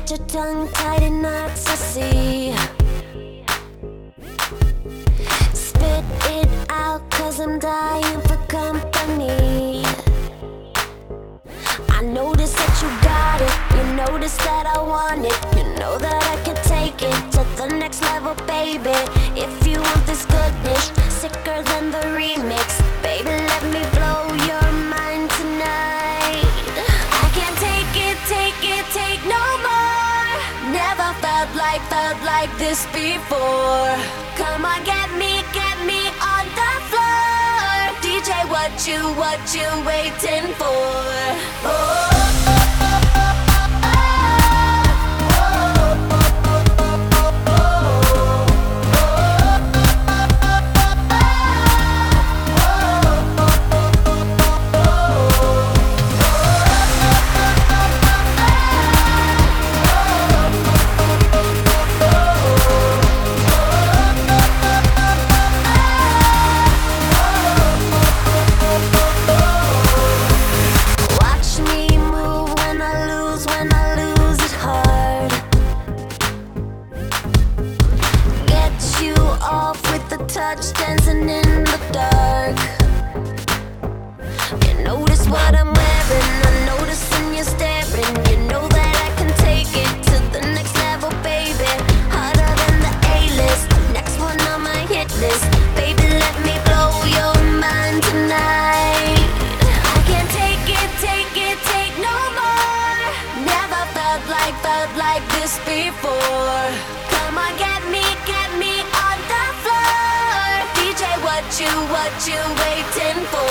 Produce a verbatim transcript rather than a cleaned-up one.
got your tongue tied in knots, I see. Spit it out, cause I'm dying for company. I notice that you got it, you notice that I want it. You know that I can take it to the next level, baby. If you want this goodness, sicker than the remix, baby, let me blow your mind tonight. I can't take it, take it, take no more. Never felt like, felt like this before. Come on, get me, get me on the floor. D J, what you, what you waiting for? Oh. Touch dancing in the dark. You notice what I'm wearing, I notice when you're staring. You know that I can take it to the next level, baby. Harder than the A-list, next one on my hit list. Baby, let me blow your mind tonight. I can't take it, take it, take no more. Never felt like, felt like this before. Come on, get me, get me on the floor. What you, what you waiting for?